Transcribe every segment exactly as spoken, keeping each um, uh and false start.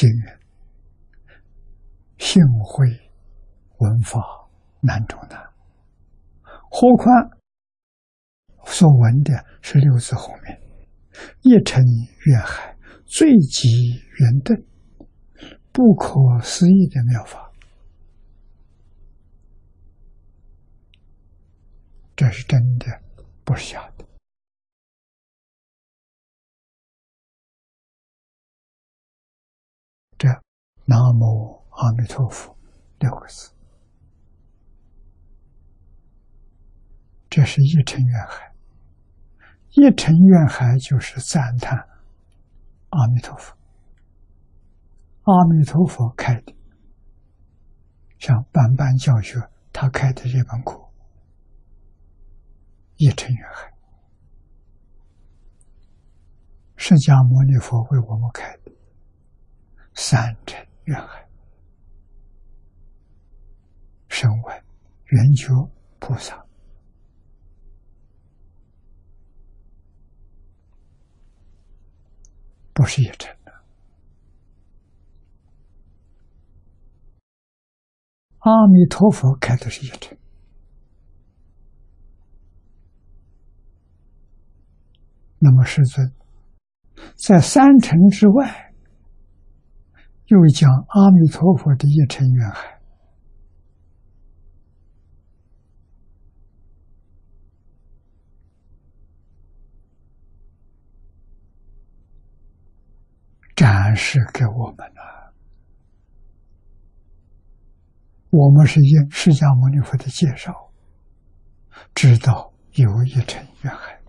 经云：幸会闻法难中难，何况所闻的是六字后面一尘愿海，最极圆顿，不可思议的妙法。这是真的，不是假的。这南无阿弥陀佛六个字，这是一尘愿海。一尘愿海就是赞叹阿弥陀佛，阿弥陀佛开的，像班班教学他开的这本课，一尘愿海，释迦牟尼佛为我们开的三尘愿海。声闻缘觉菩萨，不是一尘的。阿弥陀佛开的是一尘。那么世尊在三尘之外，又讲阿弥陀佛的一尘愿海。展示给我们了。我们是因释迦牟尼佛的介绍，知道有一尘愿海。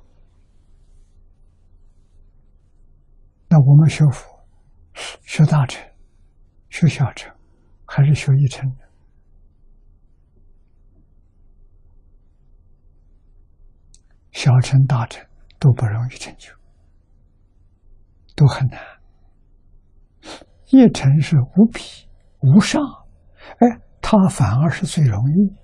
那我们学佛，学大乘、学小乘，还是学一乘呢？小乘、大乘都不容易成就，都很难。一尘是无比无上，哎，它反而是最容易。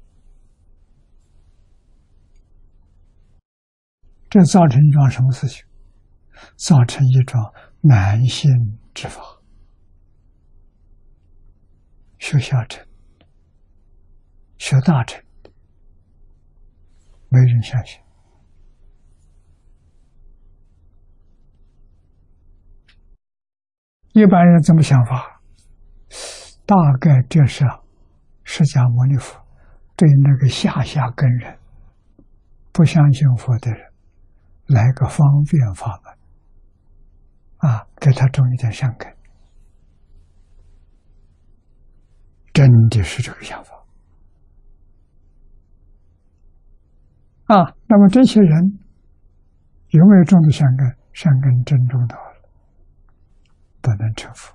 这造成一桩什么事情？造成一桩难信之法。学小乘、学大乘，没人相信。一般人怎么想法？大概这是释迦牟尼佛对那个下下根人、不相信佛的人来个方便法门啊，给他种一点善根。真的是这个想法啊。那么这些人有没有种的善根？善根真种到了，不能成佛。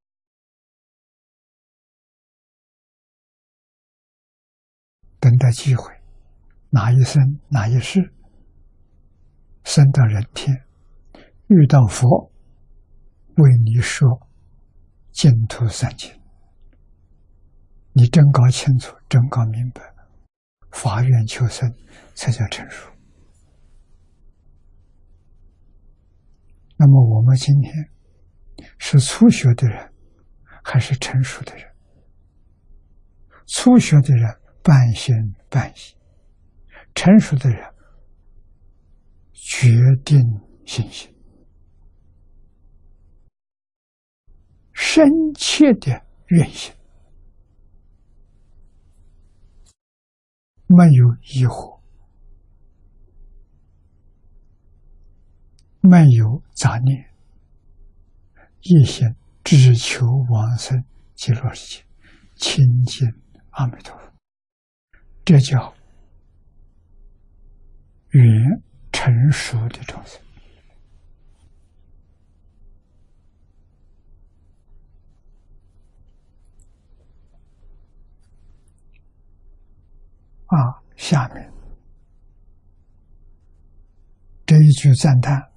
等待机会，哪一生哪一世，生到人天，遇到佛，为你说净土三经，你真搞清楚，真搞明白，发愿求生才叫成熟。那么我们今天是初学的人还是成熟的人？初学的人半信半疑，成熟的人决定信心，深切的愿心，没有疑惑，没有杂念，一心只求往生极乐世界，亲近阿弥陀佛。这叫圆成熟的众生啊。下面这一句赞叹，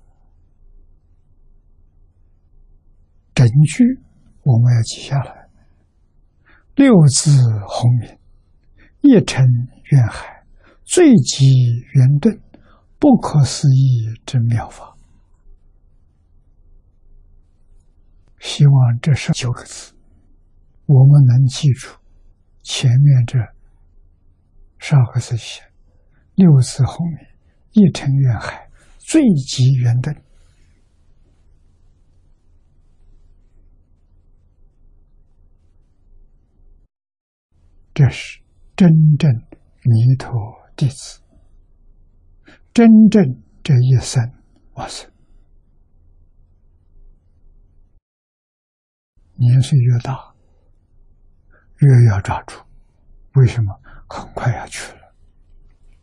整句我们要记下来。六字洪名，一尘愿海，最极圆顿，不可思议之妙法。 希望这十九个字，我们能记住前面这十二个字写，六字后面一尘愿海，最极圆灯。这是真正弥陀弟子，真正这一生往生。年岁越大，越要抓住。为什么？很快要去了。